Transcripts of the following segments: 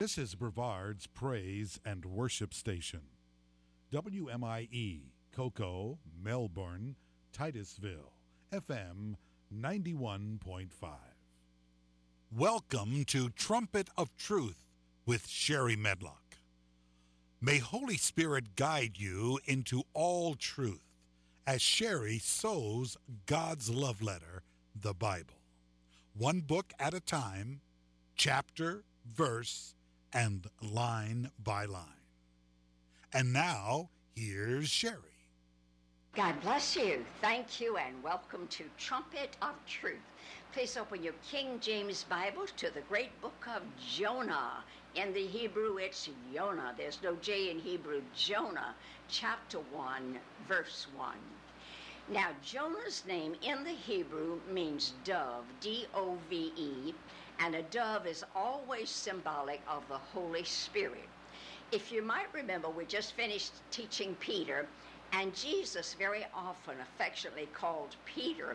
This is Brevard's Praise and Worship Station. WMIE, Cocoa, Melbourne, Titusville, FM 91.5. Welcome to Trumpet of Truth with Sherry Medlock. May Holy Spirit guide you into all truth as Sherry sows God's love letter, the Bible. One book at a time, chapter, verse, and line by line. And now, here's Sherry. God bless you. Thank you and welcome to Trumpet of Truth. Please open your King James Bibles to the great book of Jonah. In the Hebrew, it's Yonah. There's no J in Hebrew. Jonah, chapter 1, verse 1. Now, Jonah's name in the Hebrew means dove, D-O-V-E, and a dove is always symbolic of the Holy Spirit. If you might remember, we just finished teaching Peter, and Jesus very often affectionately called Peter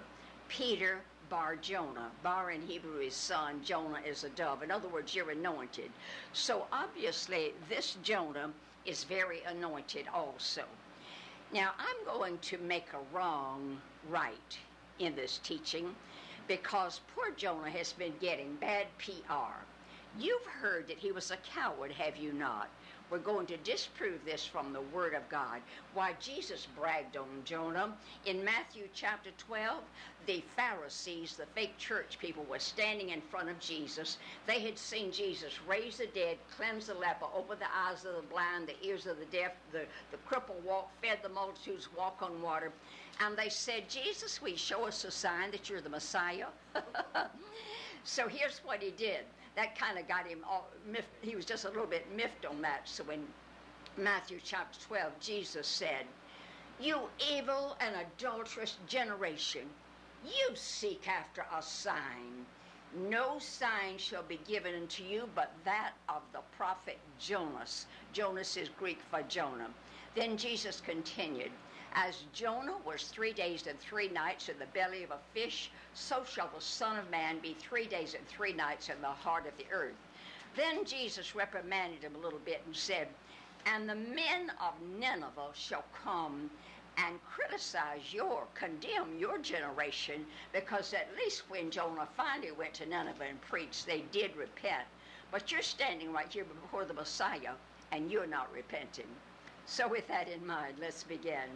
Bar Jonah. Bar in Hebrew is son, Jonah is a dove. In other words, you're anointed. So obviously, this Jonah is very anointed also. Now, I'm going to make a wrong right in this teaching because poor Jonah has been getting bad PR. You've heard that he was a coward, have you not? We're going to disprove this from the Word of God. Why, Jesus bragged on Jonah. In Matthew chapter 12, the Pharisees, the fake church people, were standing in front of Jesus. They had seen Jesus raise the dead, cleanse the leper, open the eyes of the blind, the ears of the deaf, the cripple walk, fed the multitudes, walk on water. And they said, Jesus, will you show us a sign that you're the Messiah? So here's what he did. That kind of got him all miffed. He was just a little bit miffed on that. So in Matthew chapter 12, Jesus said, you evil and adulterous generation, you seek after a sign. No sign shall be given unto you but that of the prophet Jonas. Jonas is Greek for Jonah. Then Jesus continued, as Jonah was 3 days and 3 nights in the belly of a fish, so shall the Son of Man be 3 days and 3 nights in the heart of the earth. Then Jesus reprimanded him a little bit and said, and the men of Nineveh shall come and condemn your generation, because at least when Jonah finally went to Nineveh and preached, they did repent. But you're standing right here before the Messiah, and you're not repenting. So with that in mind, let's begin.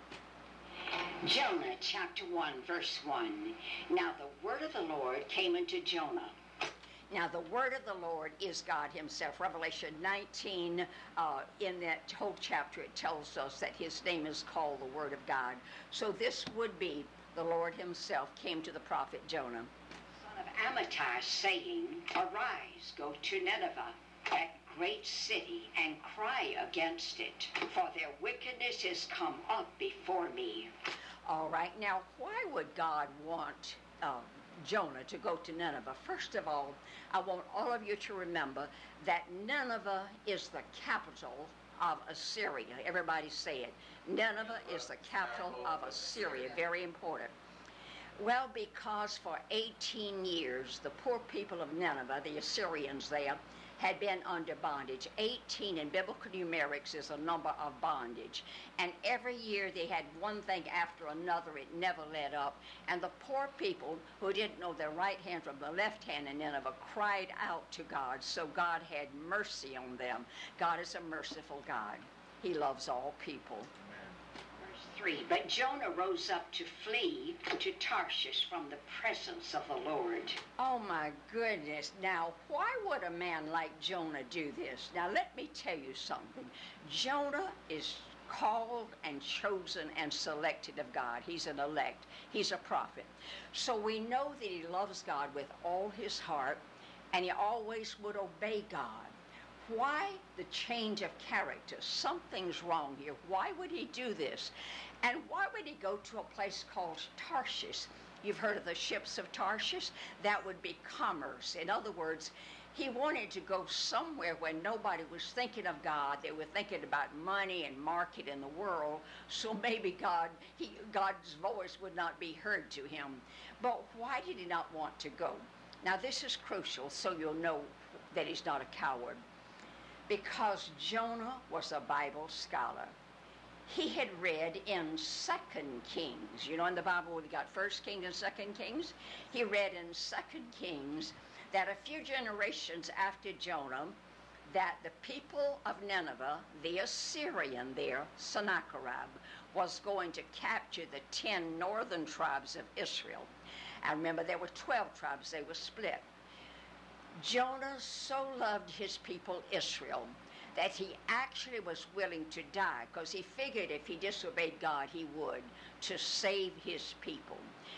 Jonah chapter 1, verse 1. Now the word of the Lord came unto Jonah. Now the word of the Lord is God himself. Revelation 19, in that whole chapter, it tells us that his name is called the word of God. So this would be the Lord himself came to the prophet Jonah. Son of Amittai, saying, arise, go to Nineveh, that great city, and cry against it, for their wickedness is come up before me. All right, now why would God want Jonah to go to Nineveh? First of all, I want all of you to remember that Nineveh is the capital of Assyria. Everybody say it. Nineveh is the capital of Assyria. Very important. Well, because for 18 years, the poor people of Nineveh, the Assyrians there, had been under bondage. 18 in biblical numerics is a number of bondage. And every year they had one thing after another. It never let up. And the poor people who didn't know their right hand from the left hand in Nineveh cried out to God. So God had mercy on them. God is a merciful God. He loves all people. 3. But Jonah rose up to flee to Tarshish from the presence of the Lord. Oh my goodness. Now, why would a man like Jonah do this? Now, let me tell you something. Jonah is called and chosen and selected of God. He's an elect. He's a prophet. So we know that he loves God with all his heart, and he always would obey God. Why the change of character? Something's wrong here. Why would he do this? And why would he go to a place called Tarshish? You've heard of the ships of Tarshish? That would be commerce. In other words, he wanted to go somewhere where nobody was thinking of God. They were thinking about money and market in the world. So maybe God's voice would not be heard to him. But why did he not want to go? Now, this is crucial so you'll know that he's not a coward. because Jonah was a Bible scholar. He had read in 2 Kings. You know, in the Bible we got 1 Kings and 2 Kings. He read in 2 Kings that a few generations after Jonah, that the people of Nineveh, the Assyrian there, Sennacherib, was going to capture the 10 northern tribes of Israel. And remember, there were 12 tribes. They were split. Jonah so loved his people Israel that he actually was willing to die, because he figured if he disobeyed God, he would, to save his people.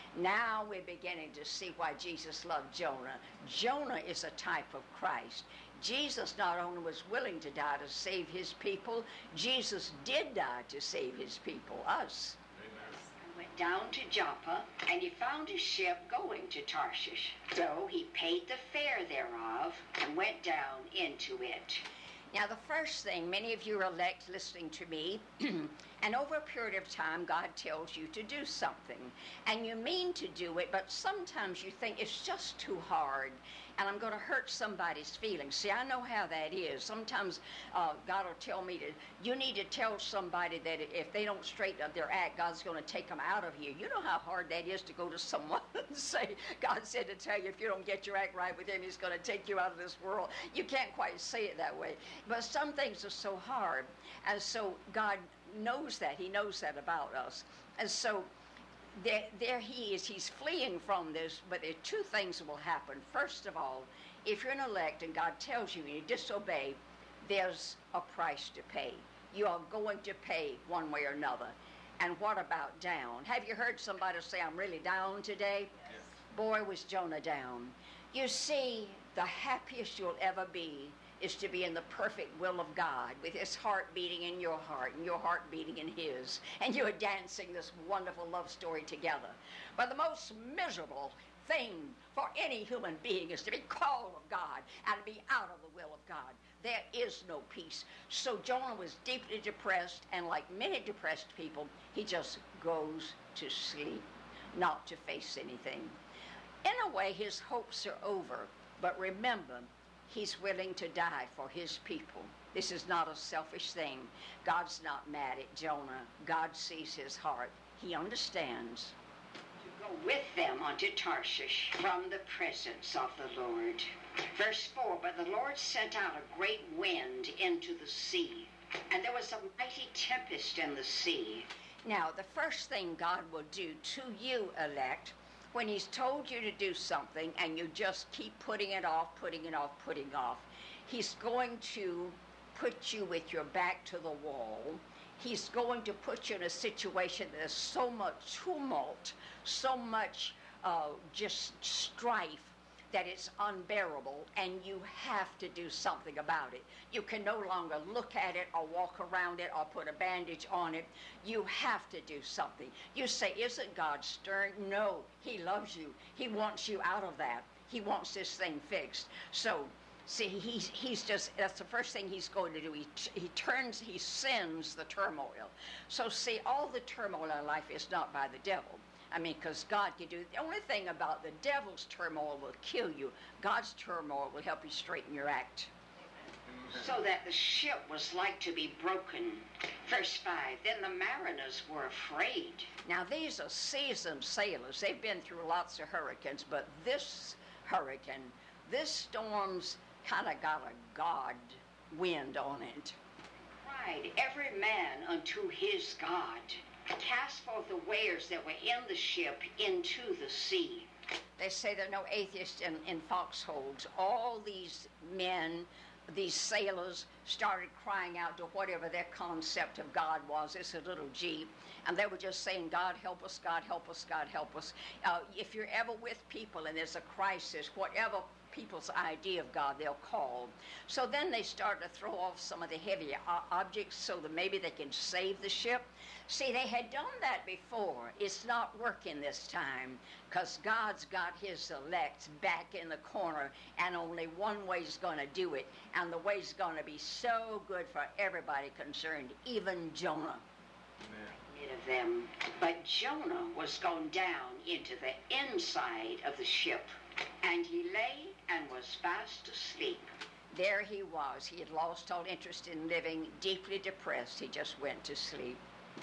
Now we're beginning to see why Jesus loved Jonah. Jonah is a type of Christ. Jesus not only was willing to die to save his people, Jesus did die to save his people, us. Amen. Went down to Joppa, and he found a ship going to Tarshish. So he paid the fare thereof and went down into it. Now, the first thing, many of you are elect listening to me, and over a period of time, God tells you to do something. And you mean to do it, but sometimes you think it's just too hard, and I'm going to hurt somebody's feelings. See, I know how that is. Sometimes God will tell me you need to tell somebody that if they don't straighten up their act, God's going to take them out of here. You know how hard that is to go to someone and say, God said to tell you if you don't get your act right with him, he's going to take you out of this world. You can't quite say it that way. But some things are so hard, and so God knows that. He knows that about us. And so there he is. He's fleeing from this, but there are two things that will happen. First of all, if you're an elect and God tells you and you disobey, there's a price to pay. You are going to pay one way or another. And what about down? Have you heard somebody say, I'm really down today? Yes. Boy, was Jonah down. You see, the happiest you'll ever be is to be in the perfect will of God, with his heart beating in your heart and your heart beating in his, and you're dancing this wonderful love story together. But the most miserable thing for any human being is to be called of God and to be out of the will of God. There is no peace. So Jonah was deeply depressed, and like many depressed people, he just goes to sleep, not to face anything. In a way, his hopes are over, but remember, he's willing to die for his people. This is not a selfish thing. God's not mad at Jonah. God sees his heart. He understands. To go with them unto Tarshish from the presence of the Lord. Verse 4, but the Lord sent out a great wind into the sea, and there was a mighty tempest in the sea. Now, the first thing God will do to you, elect, when he's told you to do something and you just keep putting it off, he's going to put you with your back to the wall. He's going to put you in a situation that there's so much tumult, so much just strife, that it's unbearable, and you have to do something about it. You can no longer look at it or walk around it or put a bandage on it. You have to do something. You say, isn't God stern? No, he loves you. He wants you out of that. He wants this thing fixed. So, see, he's just, that's the first thing he's going to do. He sends the turmoil. So, see, all the turmoil in life is not by the devil. I mean, because God can do it. The only thing about the devil's turmoil will kill you. God's turmoil will help you straighten your act. So that the ship was like to be broken. Verse 5, then the mariners were afraid. Now, these are seasoned sailors. They've been through lots of hurricanes, but this hurricane, this storm's kind of got a God wind on it. Cried every man unto his God. Cast forth the wares that were in the ship into the sea. They say there are no atheists in foxholes. All these men, these sailors, started crying out to whatever their concept of God was. This is a little G. And they were just saying, God help us, God help us, God help us. If you're ever with people and there's a crisis, whatever people's idea of God they'll call. So then they start to throw off some of the heavy objects so that maybe they can save the ship. See, they had done that before. It's not working this time because God's got his elect back in the corner, and only one way's going to do it, and the way's going to be so good for everybody concerned, even Jonah. Amen. Of them. But Jonah was gone down into the inside of the ship, and he lay and was fast asleep. There he was. He had lost all interest in living, deeply depressed. He just went to sleep.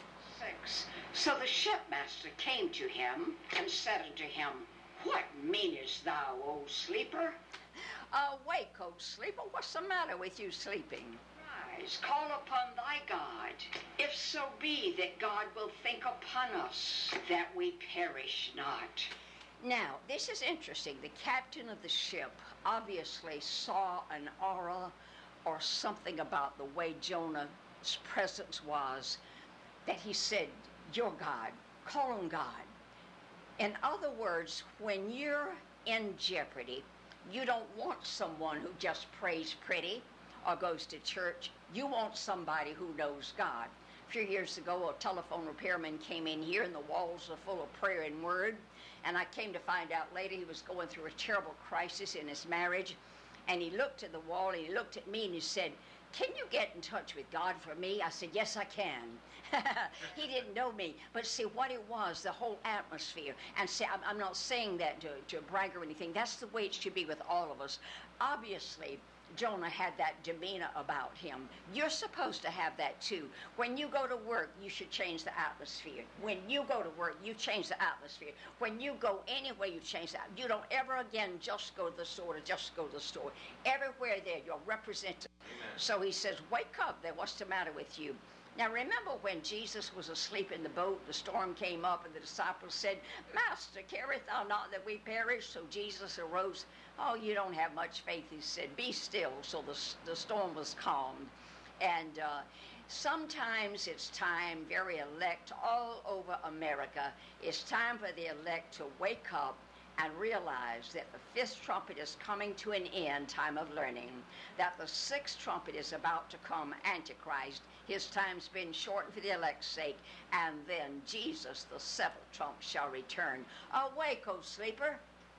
6. So the shipmaster came to him and said unto him, What meanest thou, O sleeper? Wake, O sleeper. What's the matter with you sleeping? Rise, call upon thy God, if so be that God will think upon us, that we perish not. Now, this is interesting. The captain of the ship obviously saw an aura or something about the way Jonah's presence was, that he said, You're God. Call on God. In other words, when you're in jeopardy, you don't want someone who just prays pretty or goes to church. You want somebody who knows God. A few years ago, a telephone repairman came in here, and the walls are full of prayer and word. And I came to find out later he was going through a terrible crisis in his marriage. And he looked at the wall, and he looked at me, and he said, Can you get in touch with God for me? I said, Yes, I can. He didn't know me. But see, what it was, the whole atmosphere. And see, I'm not saying that to brag or anything. That's the way it should be with all of us. Obviously, Jonah had that demeanor about him. You're supposed to have that too. When you go to work, you should change the atmosphere. When you go to work, you change the atmosphere. When you go anywhere, you change that. You don't ever again just go to the store to just go to the store. Everywhere there, you're represented. So he says, Wake up there. What's the matter with you? Now remember when Jesus was asleep in the boat, the storm came up, and the disciples said, Master, carest thou not that we perish? So Jesus arose. Oh, you don't have much faith, he said. Be still. So the storm was calmed. And sometimes it's time, very elect all over America, it's time for the elect to wake up and realize that the fifth trumpet is coming to an end, time of learning, that the sixth trumpet is about to come, Antichrist. His time's been shortened for the elect's sake, and then Jesus, the seventh trump, shall return. Awake, O sleeper.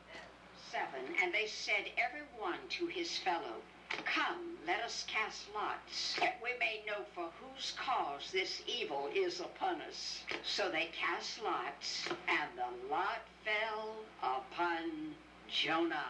7. And they said every one to his fellow, Come, let us cast lots, that we may know for whose cause this evil is upon us. So they cast lots, and the lot fell upon Jonah.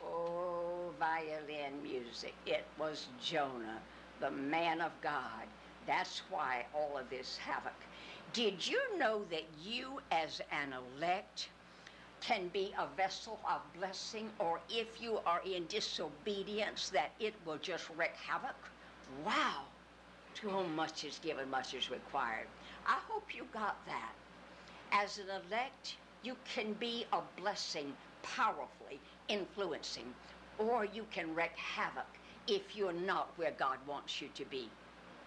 Oh, violin music. It was Jonah, the man of God. That's why all of this havoc. Did you know that you as an elect can be a vessel of blessing, or if you are in disobedience, that it will just wreak havoc? Wow. To whom much is given, much is required. I hope you got that. As an elect, you can be a blessing, powerfully influencing, or you can wreak havoc if you're not where God wants you to be.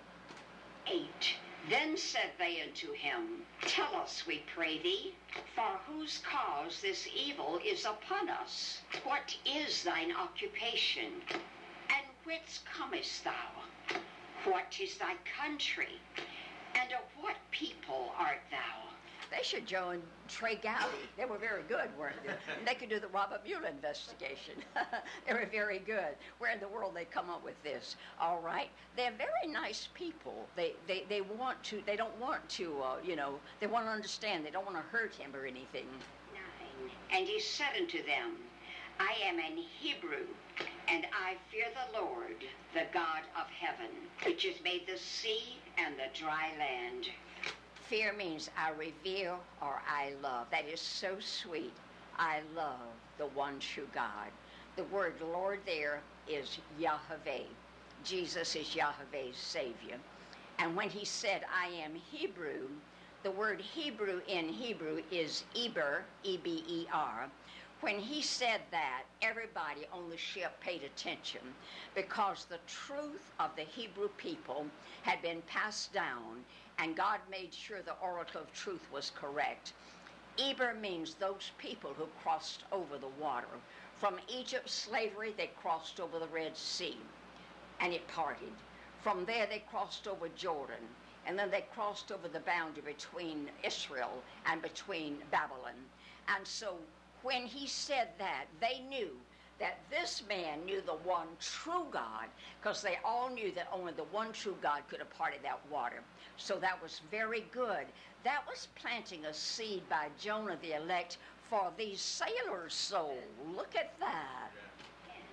8. Then said they unto him, Tell us, we pray thee, for whose cause this evil is upon us? What is thine occupation? And whence comest thou? What is thy country? And of what people art thou? They should join Trey Gowdy. They were very good, weren't they? They could do the Robert Mueller investigation. They were very good. Where in the world they come up with this? All right. They're very nice people. They want to, they don't want to, they want to understand. They don't want to hurt him or anything. 9. And he said unto them, I am an Hebrew, and I fear the Lord, the God of heaven, which has made the sea and the dry land. Fear means I revere or I love. That is so sweet. I love the one true God. The word Lord there is Yahweh. Jesus is Yahweh's Savior. And when he said, I am Hebrew, the word Hebrew in Hebrew is Eber, E-B-E-R. When he said that, everybody on the ship paid attention, because the truth of the Hebrew people had been passed down, and God made sure the oracle of truth was correct. Eber means those people who crossed over the water. From Egypt's slavery, they crossed over the Red Sea, and it parted. From there, they crossed over Jordan, and then they crossed over the boundary between Israel and between Babylon. And so when he said that, they knew that this man knew the one true God, because they all knew that only the one true God could have parted that water. So that was very good. That was planting a seed by Jonah the elect for these sailors' soul. Look at that.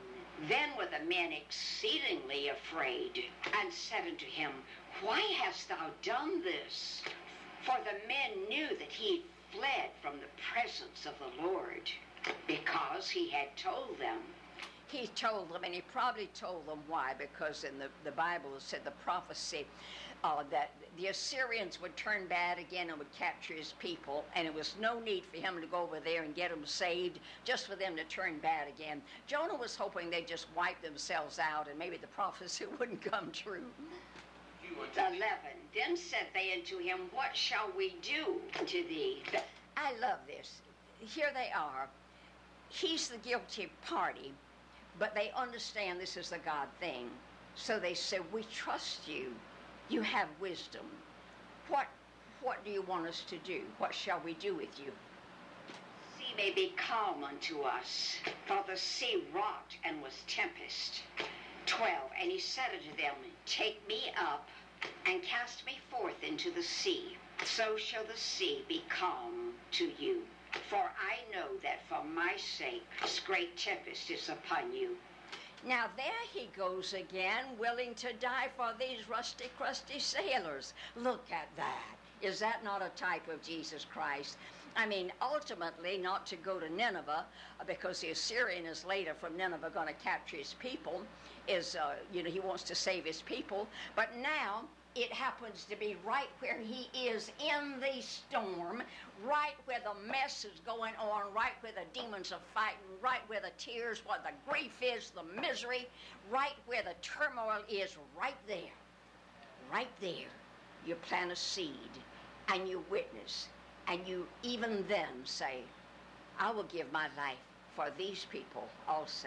Then were the men exceedingly afraid, and said unto him, Why hast thou done this? For the men knew that he had fled from the presence of the Lord, because he had told them. He told them, and he probably told them why, because in the Bible it said the prophecy that the Assyrians would turn bad again and would capture his people, and it was no need for him to go over there and get them saved, just for them to turn bad again. Jonah was hoping they'd just wipe themselves out and maybe the prophecy wouldn't come true. 11. Then said they unto him, What shall we do unto thee? I love this. Here they are. He's the guilty party, but they understand this is a God thing. So they say, We trust you. You have wisdom. What do you want us to do? What shall we do with you? Sea may be calm unto us, for the sea rocked and was tempest. 12. And he said unto them, Take me up, and cast me forth into the sea. So shall the sea be calm to you. For I know that for my sake this great tempest is upon you. Now there he goes again, willing to die for these rusty, crusty sailors. Look at that. Is that not a type of Jesus Christ? I mean, ultimately, not to go to Nineveh, because the Assyrian is later from Nineveh going to capture his people, he wants to save his people. But now it happens to be right where he is in the storm, right where the mess is going on, right where the demons are fighting, right where the tears, what the grief is, the misery, right where the turmoil is, right there. Right there. You plant a seed and you witness, and you even then say, I will give my life for these people also.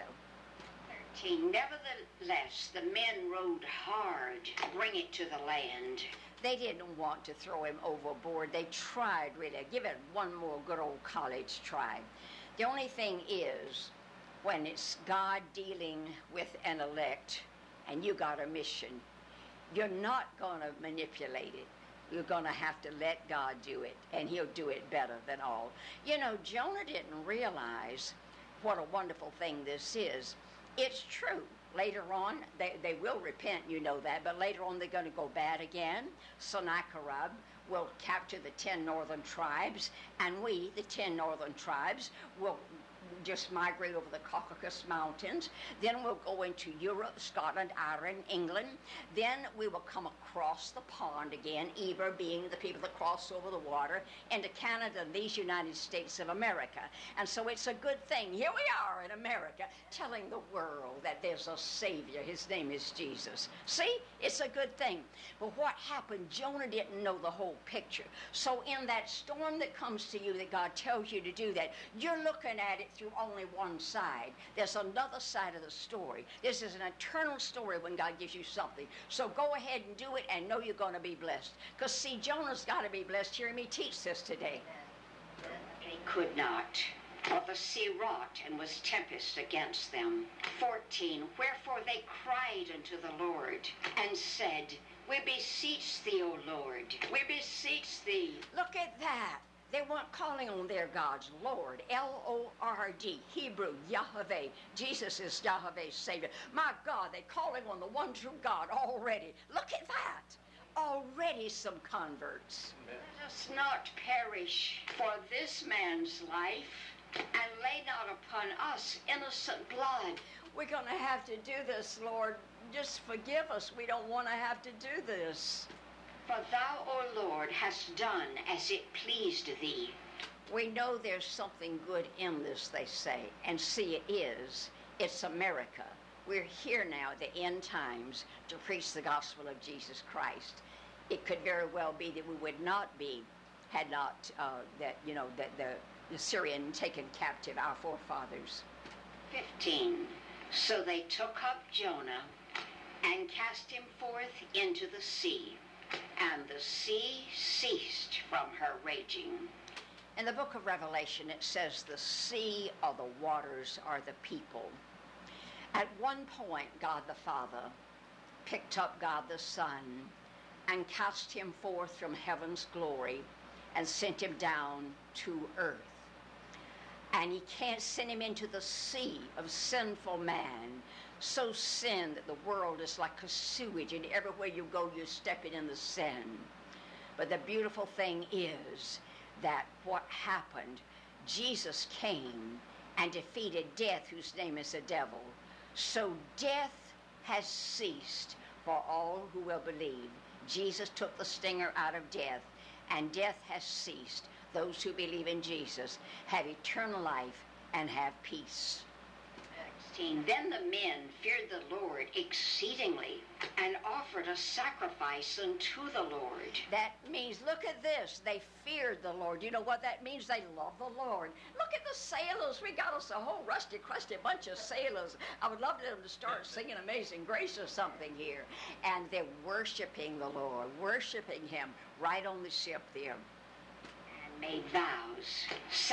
13. Nevertheless, the men rowed hard to bring it to the land. They didn't want to throw him overboard. They tried, really. Give it one more good old college try. The only thing is, when it's God dealing with an elect and you got a mission, you're not going to manipulate it. You're going to have to let God do it, and he'll do it better than all. You know, Jonah didn't realize what a wonderful thing this is. It's true. Later on, they will repent, you know that, but later on they're going to go bad again. Sennacherib will capture the 10 northern tribes, and we, the 10 northern tribes, will just migrate over the Caucasus Mountains. Then we'll go into Europe, Scotland, Ireland, England. Then we will come across the pond again, Eber being the people that cross over the water, into Canada and these United States of America. And so it's a good thing. Here we are in America telling the world that there's a Savior. His name is Jesus. See? It's a good thing. But what happened, Jonah didn't know the whole picture. So in that storm that comes to you that God tells you to do that, you're looking at it through only one side. There's another side of the story. This is an eternal story when God gives you something. So go ahead and do it and know you're going to be blessed. Because see, Jonah's got to be blessed hearing me teach this today. He could not. For the sea wrought and was tempest against them. 14. Wherefore they cried unto the Lord and said, We beseech thee, O Lord, we beseech thee. Look at that. They weren't calling on their gods, Lord, L-O-R-D, Hebrew, Yahweh. Jesus is Yahweh's Savior. My God, they're calling on the one true God already. Look at that. Already some converts. Let us not perish for this man's life, and lay not upon us innocent blood. We're going to have to do this, Lord. Just forgive us. We don't want to have to do this. For thou, O Lord, hast done as it pleased thee. We know there's something good in this, they say. And see, it is. It's America. We're here now at the end times to preach the gospel of Jesus Christ. It could very well be that we would not be had not that the Syrian taken captive our forefathers. 15. So they took up Jonah and cast him forth into the sea, and the sea ceased from her raging. In the book of Revelation, it says the sea or the waters are the people. At one point, God the Father picked up God the Son and cast him forth from heaven's glory and sent him down to earth. And he can't send him into the sea of sinful man So sin that the world is like a sewage, and everywhere you go, you're stepping in the sin. But the beautiful thing is that what happened, Jesus came and defeated death, whose name is the devil. So death has ceased for all who will believe. Jesus took the stinger out of death, and death has ceased. Those who believe in Jesus have eternal life and have peace. 16. Then the men feared the Lord exceedingly and offered a sacrifice unto the Lord. That means, look at this, they feared the Lord. You know what that means? They love the Lord. Look at the sailors. We got us a whole rusty, crusty bunch of sailors. I would love them to start singing Amazing Grace or something here. And they're worshiping the Lord, worshiping him right on the ship there. Made vows.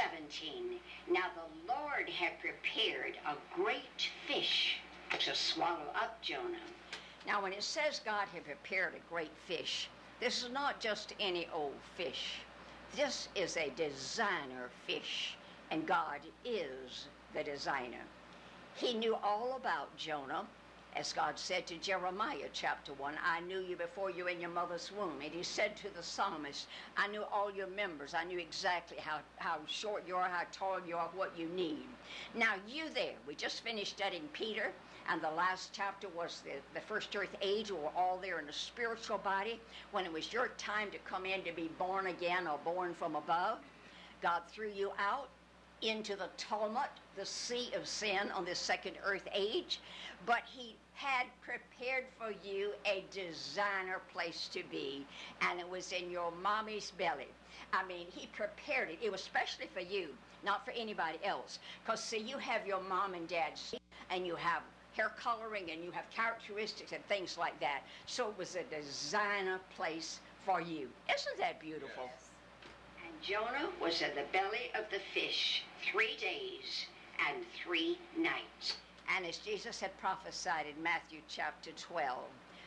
17. Now the Lord had prepared a great fish to swallow up Jonah. Now when it says God had prepared a great fish, this is not just any old fish. This is a designer fish, and God is the designer. He knew all about Jonah. As God said to Jeremiah chapter 1, I knew you before you were in your mother's womb. And he said to the psalmist, I knew all your members. I knew exactly how short you are, how tall you are, what you need. Now you there, we just finished studying Peter, and the last chapter was the first earth age. We were all there in a spiritual body. When it was your time to come in to be born again or born from above, God threw you out into the tumult, the sea of sin on this second earth age. But he had prepared for you a designer place to be, and it was in your mommy's belly. I mean, he prepared it. It was especially for you, not for anybody else. Because, see, you have your mom and dad's, and you have hair coloring, and you have characteristics and things like that. So it was a designer place for you. Isn't that beautiful? Yes. And Jonah was in the belly of the fish 3 days and 3 nights. And as Jesus had prophesied in Matthew chapter 12,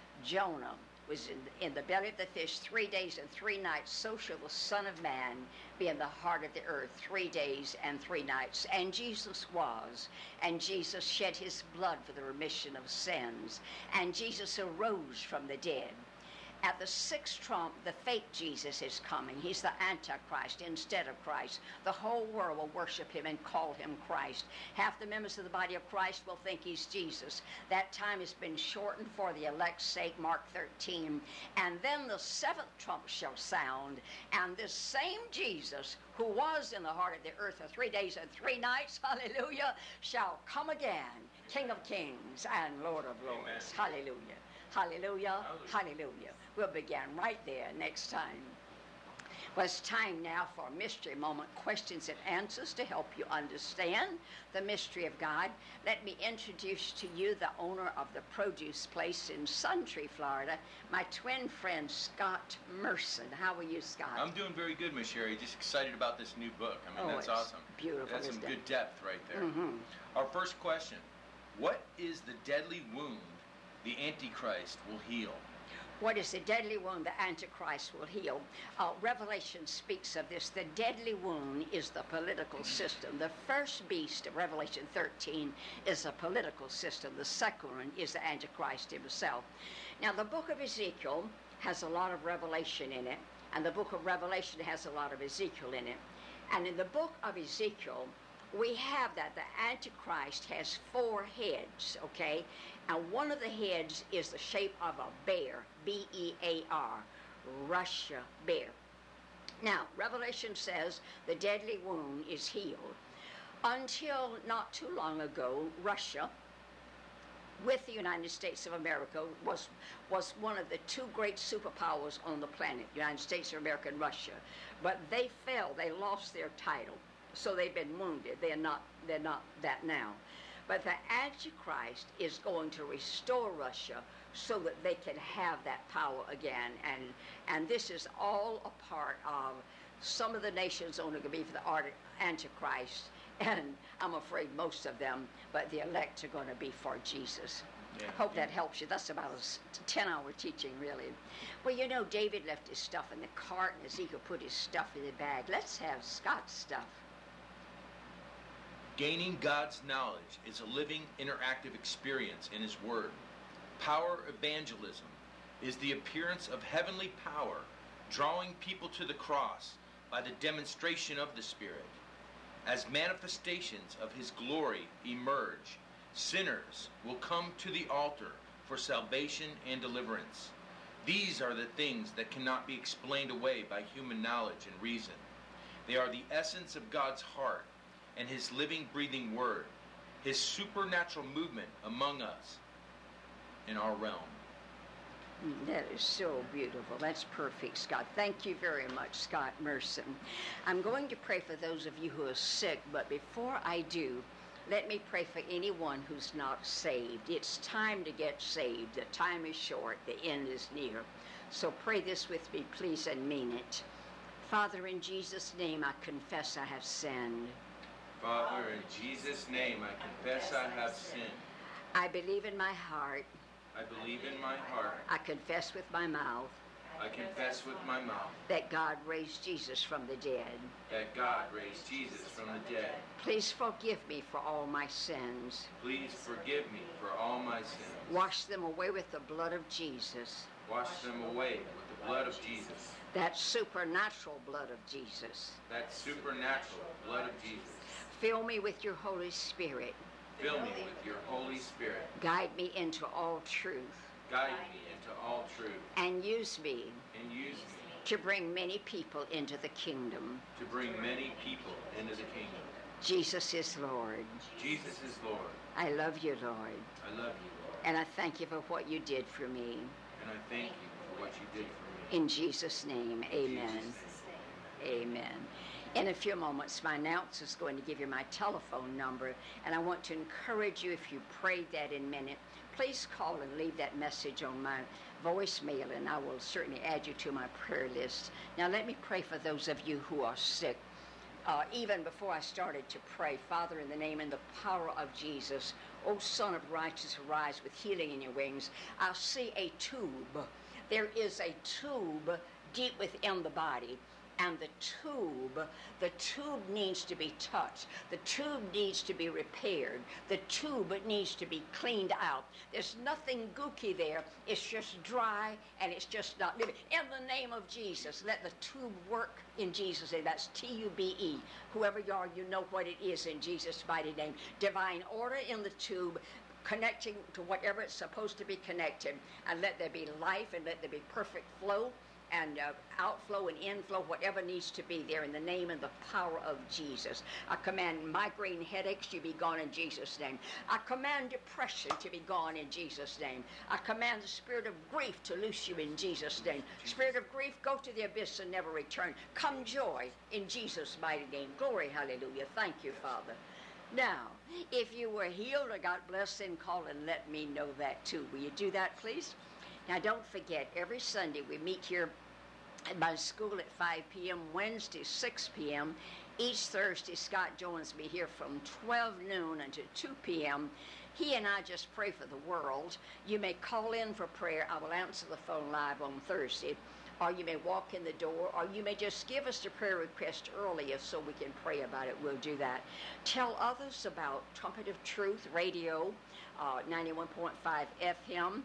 Jonah was in the belly of the fish 3 days and 3 nights. So shall the Son of Man be in the heart of the earth 3 days and 3 nights. And Jesus was. And Jesus shed his blood for the remission of sins. And Jesus arose from the dead. At the sixth trump, the fake Jesus is coming. He's the Antichrist instead of Christ. The whole world will worship him and call him Christ. Half the members of the body of Christ will think he's Jesus. That time has been shortened for the elect's sake, Mark 13. And then the seventh trump shall sound, and this same Jesus, who was in the heart of the earth for 3 days and 3 nights, hallelujah, shall come again, King of kings and Lord of lords. Amen. Hallelujah. Hallelujah. Hallelujah. We'll begin right there next time. Well, it's time now for Mystery Moment questions and answers to help you understand the mystery of God. Let me introduce to you the owner of the produce place in Suntree, Florida, my twin friend, Scott Merson. How are you, Scott? I'm doing very good, Miss Sherry. Just excited about this new book. I mean, that's awesome. Beautiful. That's some good depth right there. Mm-hmm. Our first question, what is the deadly wound the Antichrist will heal? What is the deadly wound the Antichrist will heal? Revelation speaks of this. The deadly wound is the political system. The first beast of Revelation 13 is a political system. The second one is the Antichrist himself. Now, the book of Ezekiel has a lot of revelation in it, and the book of Revelation has a lot of Ezekiel in it. And in the book of Ezekiel, we have that the Antichrist has 4 heads, okay? And one of the heads is the shape of a bear, B-E-A-R, Russia bear. Now, Revelation says the deadly wound is healed. Until not too long ago, Russia, with the United States of America, was one of the 2 great superpowers on the planet, United States of America and Russia. But they fell, they lost their title. So they've been wounded. They're not that now. But the Antichrist is going to restore Russia so that they can have that power again. And this is all a part of some of the nations only going to be for the Antichrist. And I'm afraid most of them, but the elect are going to be for Jesus. Yeah. Hope that helps you. That's about a 10-hour teaching, really. Well, you know, David left his stuff in the cart, and Ezekiel put his stuff in the bag. Let's have Scott's stuff. Gaining God's knowledge is a living, interactive experience in His Word. Power evangelism is the appearance of heavenly power drawing people to the cross by the demonstration of the Spirit. As manifestations of His glory emerge, sinners will come to the altar for salvation and deliverance. These are the things that cannot be explained away by human knowledge and reason. They are the essence of God's heart and His living, breathing Word, His supernatural movement among us in our realm. That is so beautiful. That's perfect, Scott. Thank you very much, Scott Merson. I'm going to pray for those of you who are sick, but before I do, let me pray for anyone who's not saved. It's time to get saved. The time is short. The end is near. So pray this with me, please, and mean it. Father, in Jesus' name, I confess I have sinned. Father, in Jesus' name, I confess I have sinned. I believe in my heart. I believe in my heart. I confess with my mouth. I confess with my mouth. That God raised Jesus from the dead. That God raised Jesus from the dead. Please forgive me for all my sins. Please forgive me for all my sins. Wash them away with the blood of Jesus. Wash them away with the blood of Jesus. That supernatural blood of Jesus. That supernatural blood of Jesus. Fill me with your Holy Spirit. Fill me with your Holy Spirit. Guide me into all truth. Guide me into all truth. And use me. And use me. To bring many people into the kingdom. To bring many people into the kingdom. Jesus is Lord. Jesus is Lord. I love you, Lord. I love you, Lord. And I thank you for what you did for me. And I thank you for what you did for me. In Jesus' name, amen. Amen. In a few moments, my announcer is going to give you my telephone number, and I want to encourage you, if you prayed that in a minute, please call and leave that message on my voicemail, and I will certainly add you to my prayer list. Now, let me pray for those of you who are sick. Even before I started to pray, Father, in the name and the power of Jesus, O Son of Righteousness, arise with healing in your wings. I see a tube. There is a tube deep within the body. And the tube needs to be touched. The tube needs to be repaired. The tube needs to be cleaned out. There's nothing gooky there. It's just dry and it's just not living. In the name of Jesus, let the tube work in Jesus' name. That's T-U-B-E. Whoever you are, you know what it is in Jesus' mighty name. Divine order in the tube, connecting to whatever it's supposed to be connected. And let there be life and let there be perfect flow and outflow and inflow, whatever needs to be there in the name and the power of Jesus. I command migraine headaches to be gone in Jesus' name. I command depression to be gone in Jesus' name. I command the spirit of grief to loose you in Jesus' name. Spirit of grief, go to the abyss and never return. Come joy in Jesus' mighty name. Glory, hallelujah. Thank you, Father. Now, if you were healed or got blessed, then call and let me know that too. Will you do that, please? Now, don't forget, every Sunday we meet here at my school at 5 p.m., Wednesday, 6 p.m. Each Thursday, Scott Jones will be here from 12 noon until 2 p.m. He and I just pray for the world. You may call in for prayer. I will answer the phone live on Thursday. Or you may walk in the door, or you may just give us the prayer request earlier so we can pray about it. We'll do that. Tell others about Trumpet of Truth Radio, 91.5 FM,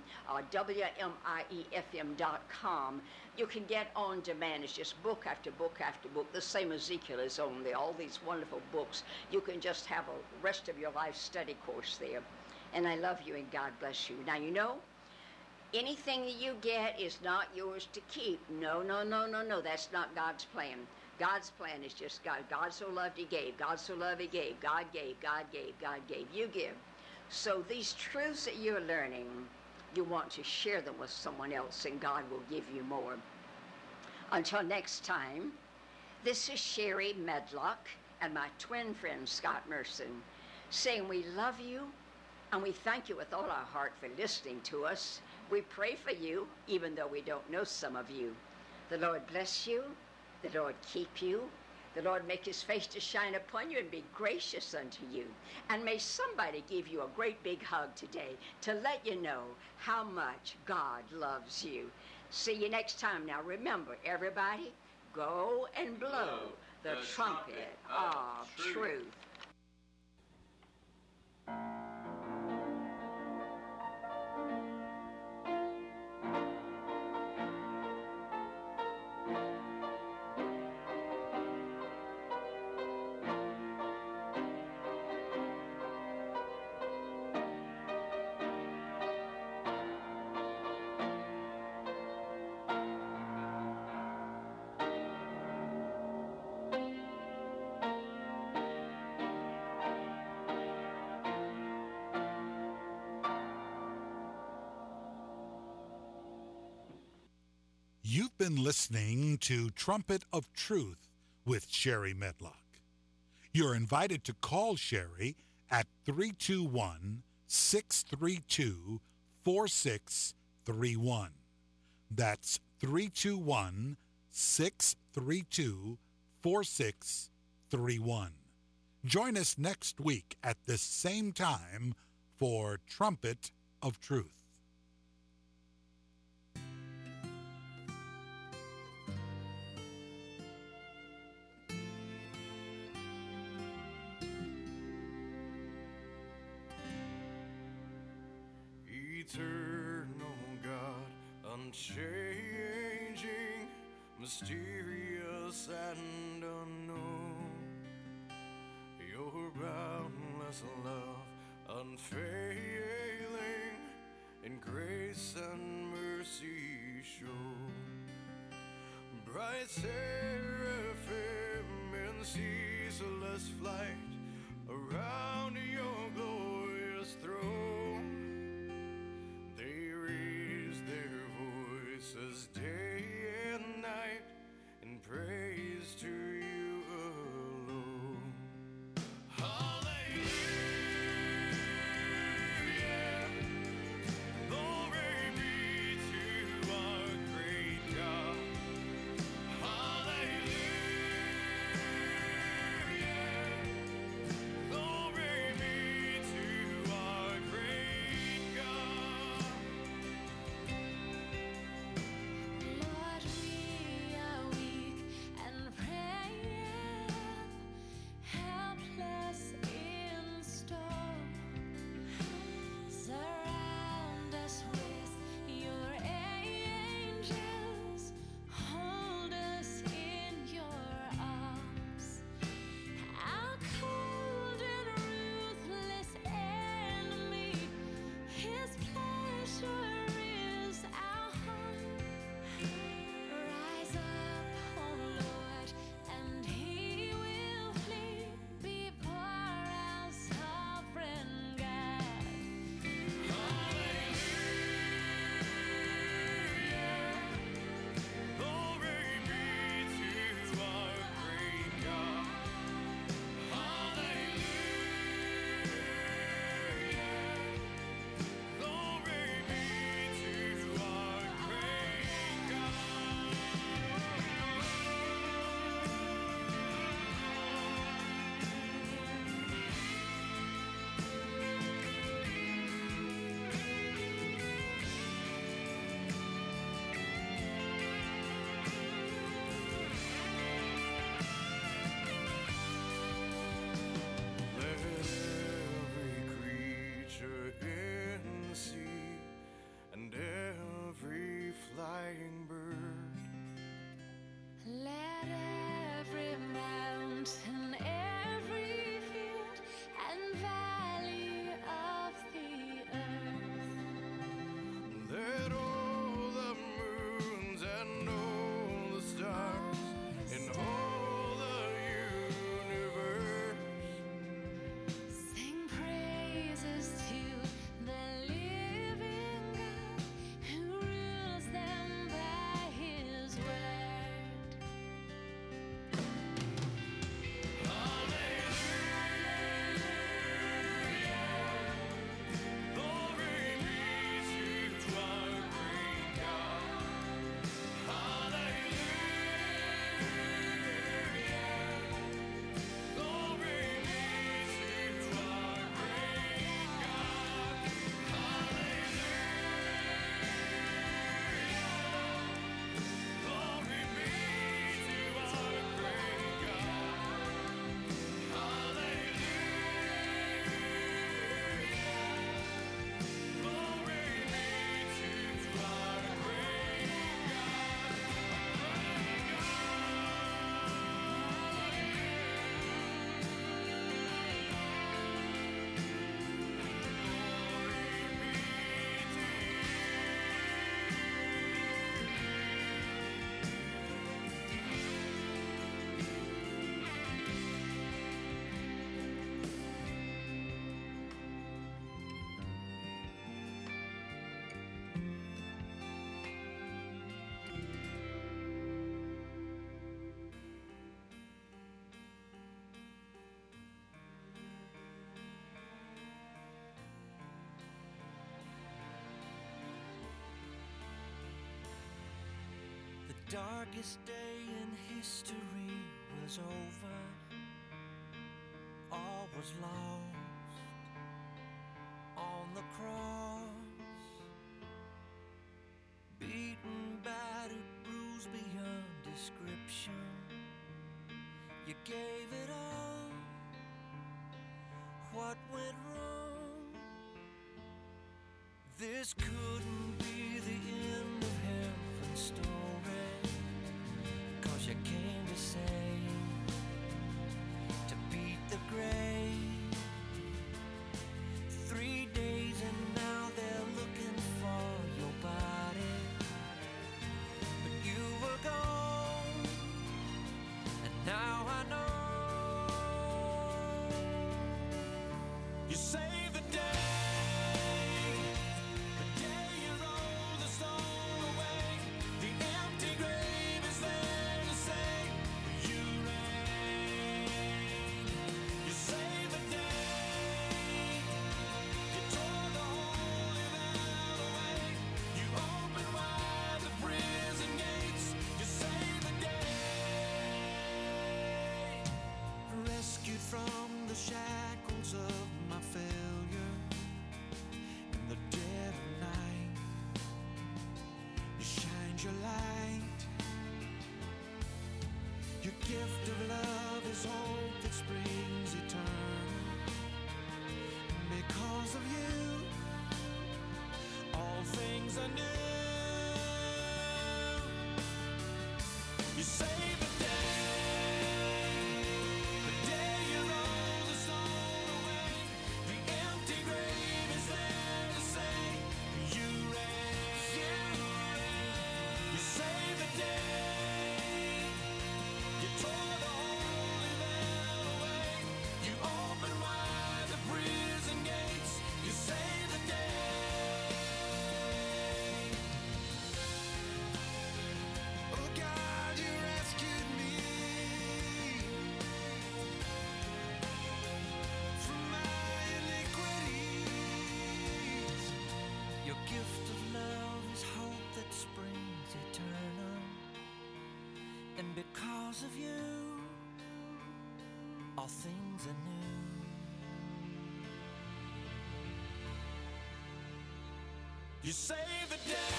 WMIEFM.com. You can get on demand. It's just book after book after book. The same Ezekiel is on there, all these wonderful books. You can just have a rest of your life study course there. And I love you and God bless you. Now, you know, anything that you get is not yours to keep. No. That's not God's plan. God's plan is just God. God so loved, He gave. God so loved, He gave. God gave, God gave, God gave. You give. So these truths that you're learning, you want to share them with someone else, and God will give you more. Until next time, this is Sherry Medlock and my twin friend, Scott Merson, saying we love you, and we thank you with all our heart for listening to us. We pray for you, even though we don't know some of you. The Lord bless you. The Lord keep you. The Lord make His face to shine upon you and be gracious unto you. And may somebody give you a great big hug today to let you know how much God loves you. See you next time. Now remember, everybody, go and blow the trumpet of truth. You've been listening to Trumpet of Truth with Sherry Medlock. You're invited to call Sherry at 321-632-4631. That's 321-632-4631. Join us next week at this same time for Trumpet of Truth. Eternal God, unchanging, mysterious and unknown, your boundless love, unfailing, in grace and mercy show. Bright seraphim in ceaseless flight around your glorious throne. They raise their voices day and night in praise to you alone. Hallelujah, glory be to our great God. Hallelujah, glory be to our great God. Lord, we are weak darkest day in history was over. All was lost on the cross. Beaten, battered, bruised beyond description. You gave it all. What went wrong? This couldn't be the end of heaven's story, 'cause you came to save, to beat the grave. 3 days and now they're looking for your body, but you were gone, and now I know. You saved the day, the day you rolled the stone away. The empty grave is there to say you reign. You saved the day, you tore the holy veil away. You opened wide the prison gates. You saved the day, rescued from the shackles of my failure. In the dead of night, you shined your light. Your gift of love is hope that springs eternal. And because of you, all things are new. You saved the day, the day you rolled the stone away. The empty grave is there to say you reign. You saved the day, you tore the holy veil away. You opened wide the prison gates. You saved the day. Oh God, you rescued me from my iniquities. Your gift of love is hope that springs eternal. And because of you, all things are new. You saved the day,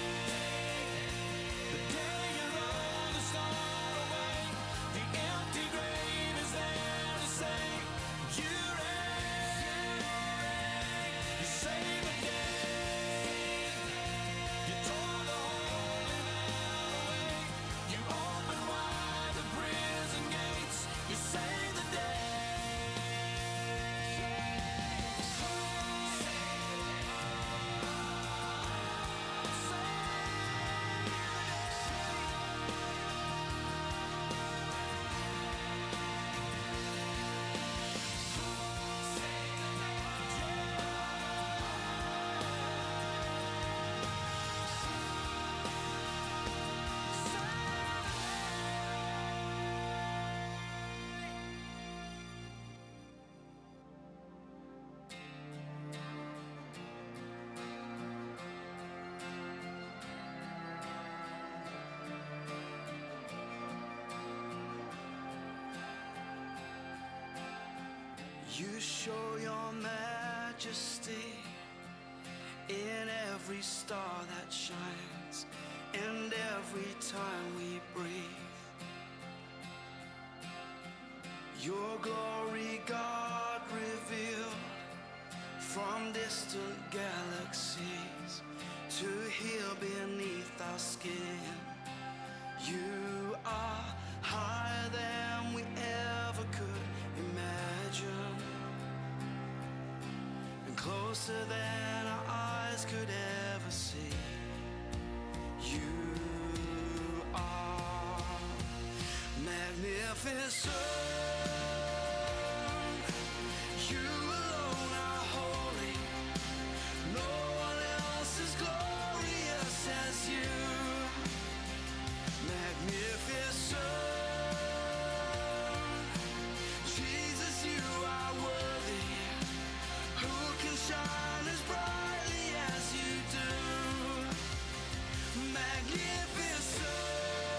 the day you rolled the stone away. The empty grave is there to say you reign. You saved the day, you tore the holy veil away. You opened wide the prison gates. You saved the day. You show your majesty in every star that shines and every time we breathe. Your glory, God, revealed from distant galaxies to here beneath our skin. You are higher than we ever could imagine, and closer than our eyes could ever see. You are magnificent. You alone are holy. No one else is glorious as you. Magnificent. Jesus, you are worthy. Who can shine as brightly as you do? Magnificent.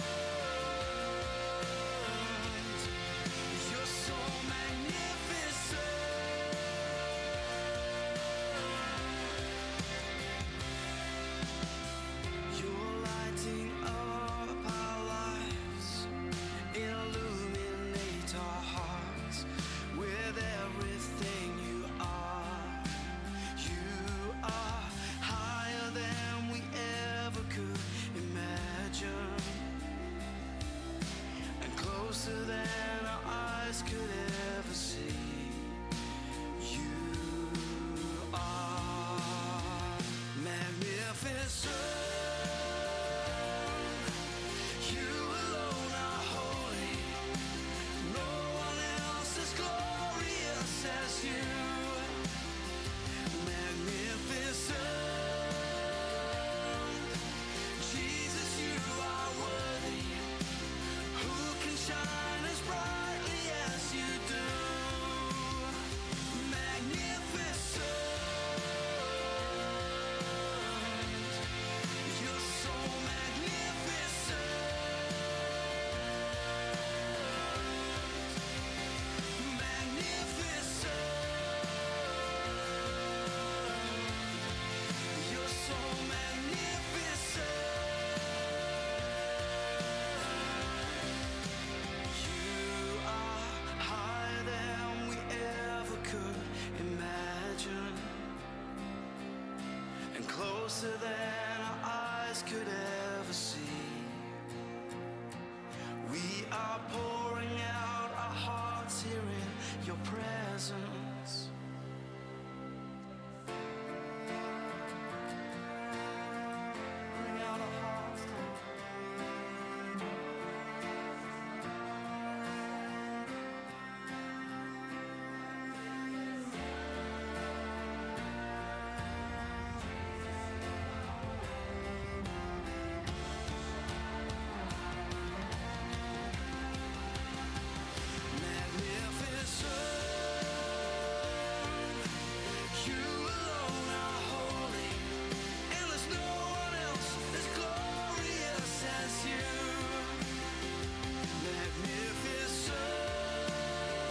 closer than our eyes could ever see. We are pouring out our hearts here in your presence. Pouring out our hearts, magnificent. You alone are holy, and there's no one else as glorious as you. Magnificent.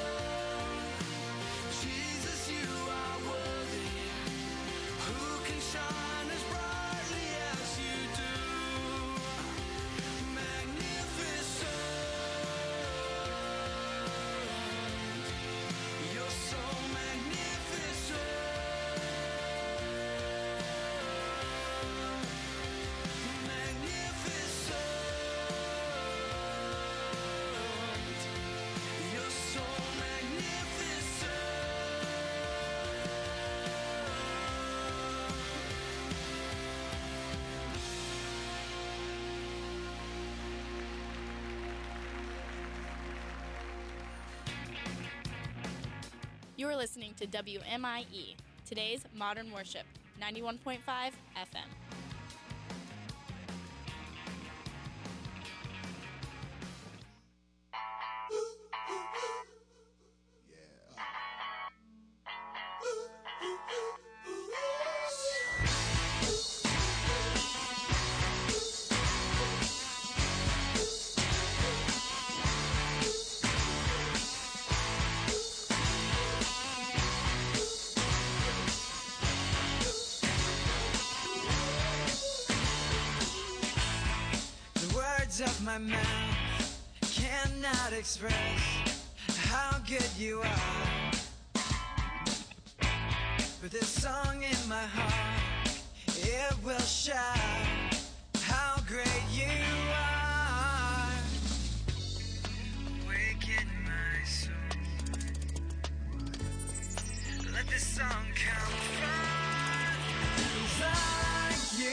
Jesus, you are worthy. Who can shine as brightly as you do? Magnificent. You're so magnificent. Magnificent. You're so magnificent. You are listening to WMIE, today's Modern Worship, 91.5 FM. The words of my mouth cannot express how good you are. But this song in my heart, it will shout how great you are. Awaken my soul. Let this song come from like you.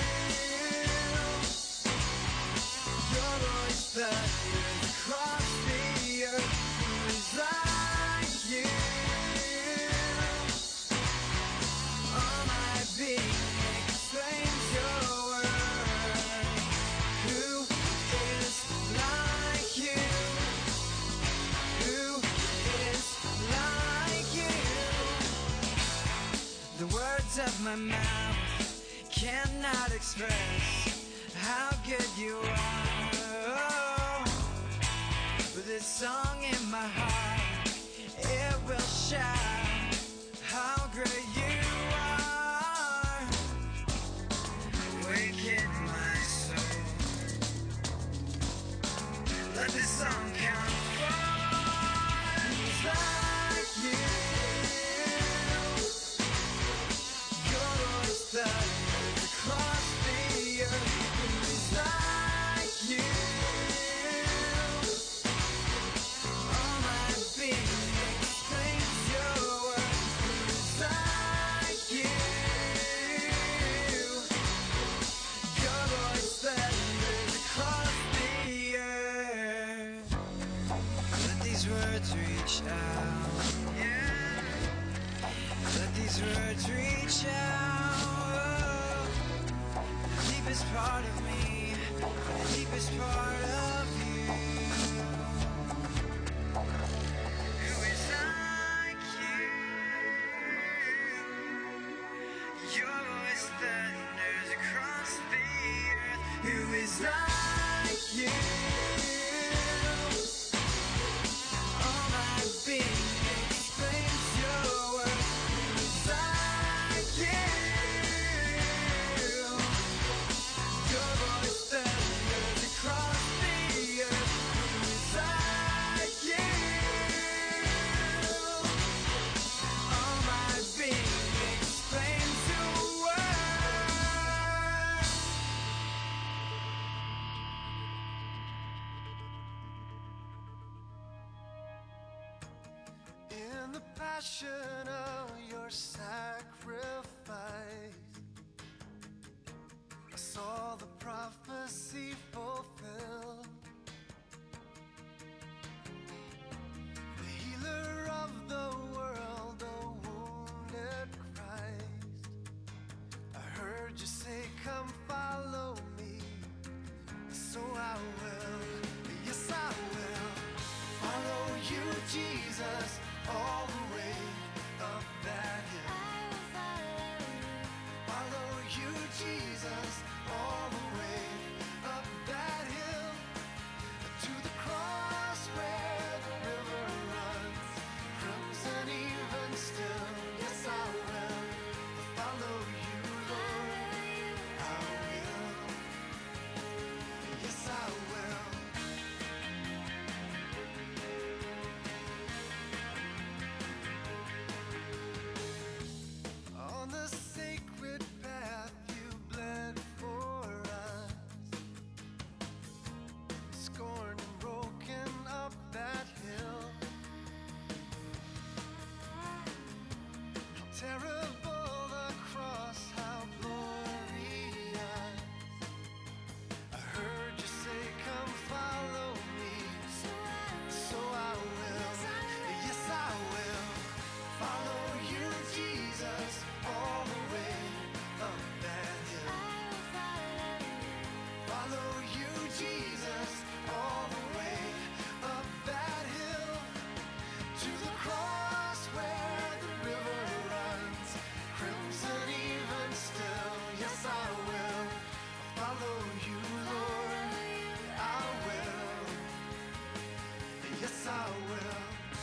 Your voice thunders across the earth. Who is like you? All my being exclaims your word. Who is like you? Who is like you? The words of my mouth cannot express how good you are. But this song in my heart, it will shout how great you are. Awaken my soul. Let this song come from like you. Your voice thunders across the earth. Who is like you? All my being exclaims your word. Who is like you? Your voice thunders across the earth. Let these words reach out. Let these words reach out. The deepest part of me, the deepest part of you. Who is like you? Your voice thunders across the earth. Who is like you? All my being exclaims your word. Who is like you? Your voice thunders across the earth. Who is like you? All my being exclaims your word. in the passion of your sacrifice, I saw the prophecy fulfilled. The healer of the world, the wounded Christ. I heard you say, come follow me. So I will, yes I will, follow you, Jesus, all the way up that hill. Follow you, Jesus, all the way up that hill, to the cross where the river runs, crimson even still. Yes I will, follow you, Lord, I will. Yes, I will. On the sacred path you bled for us, scorned and broken up that hill. How terrible the cross, how glorious. I heard you say, come follow me. So I will, yes I will, follow you, Jesus, all the way up that hill. Follow you, Jesus, all the way up that hill, to the cross where the river runs, crimson even still. Yes I will, follow you, Lord, I will. Yes, I will.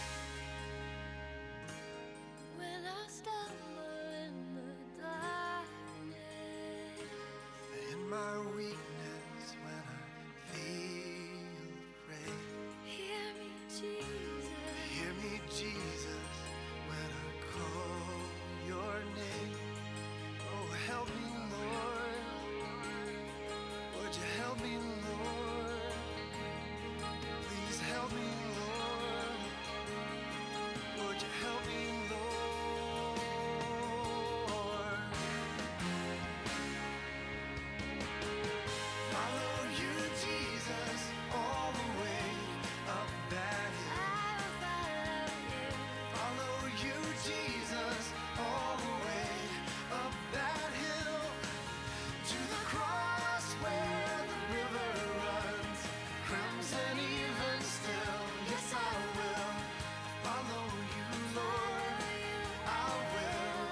When I stumble in the darkness, In my weakness, when I feel afraid, hear me, Jesus. hear me, Jesus, when I call your name. Oh, help me, Lord. Would you help me, Lord? Please help me, Lord. Would you help me, Lord? Follow you, Jesus, all the way up that hill. Follow you, Jesus, all the way up that hill, to the cross where the river runs, crimson even still. Yes, I will, follow you, Lord, I will.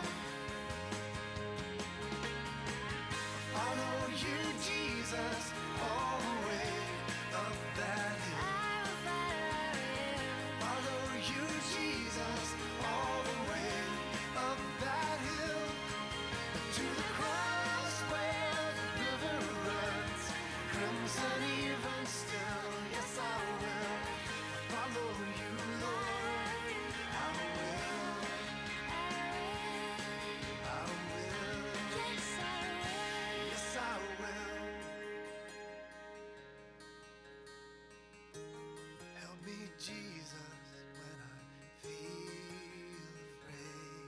Follow you, Jesus, all the way up that hill. Follow you, Jesus, all the way up that hill, to the cross where the river runs, crimson even still. Yes, I will, follow you, Lord, I will, I will, yes, I will. Help me, Jesus, when I feel afraid.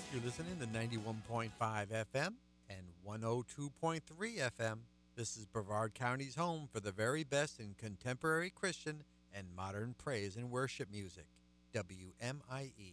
You're listening to 91.5 FM and 102.3 FM. This is Brevard County's home for the very best in contemporary Christian and modern praise and worship music. WMIE.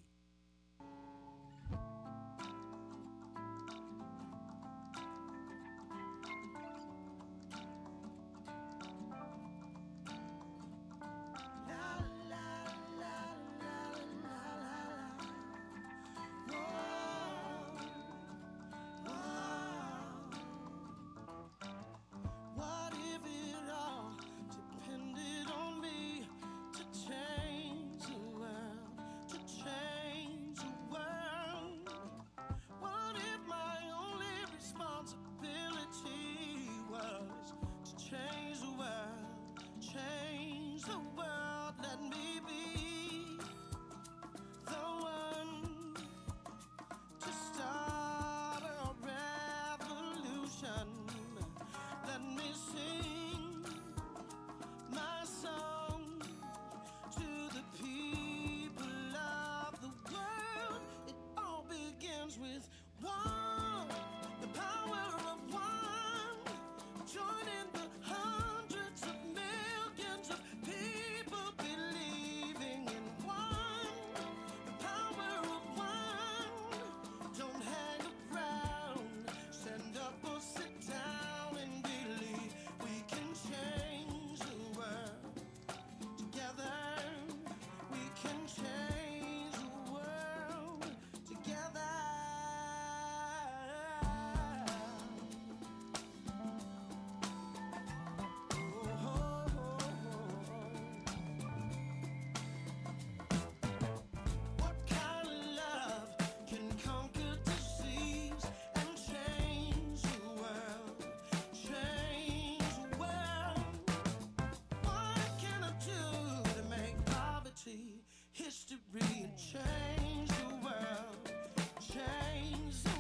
What if it all depended on me to change the world, to change the world? What if my only responsibility was to change the world, change the world? Let me be the one to start a revolution. Let me sing my song to the people of the world. It all begins with one, the power of one. Joining the hundreds of millions of people believing in one, the power of one. Don't hang around, stand up or sit down and believe we can change the world together. We can change the world together. What kind of love can conquer disease and change the world? Change the world. What can I do to make poverty history and change the world? Change the